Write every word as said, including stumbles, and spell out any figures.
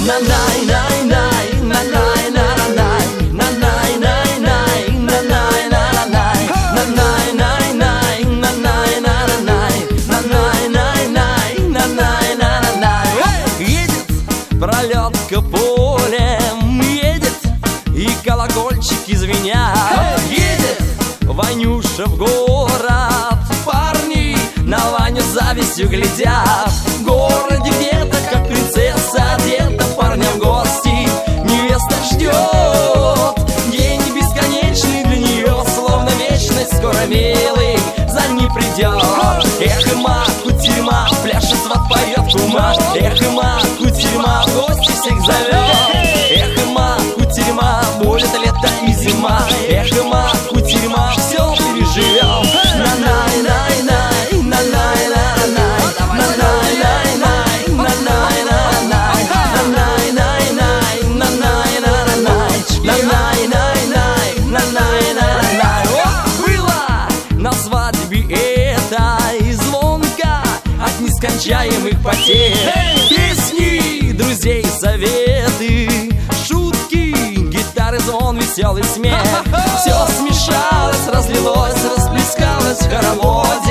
Пролетка полем едет, и колокольчики звенят. Едет Ванюша в город, парни на Ваню с завистью глядят. В городе где-то, как принцесса одета, парня в гости невеста ждет. День бесконечный для нее, словно вечность, скоро милый за ней придет. Эх, и ма, кутерьма, пляшет, сват поет кума. Эх, и ма, кутерьма, в гости всех зовет. Эх, и ма, кутерьма, будет лето и зима. Эх, и ма, кутерьма, все переживем. На-най-най-най, на-най-най-най, на-най-най-най, на-най-най-най, на-най-най-най, на-най-най-най, на-най-най-най, на-най-най-най. Было на свадьбе этой звонко от нескончаемых потерь. Песни друзей, советы, шутки, гитары, звон, веселый смех. Все смешалось, разлилось, расплескалось в хоровод.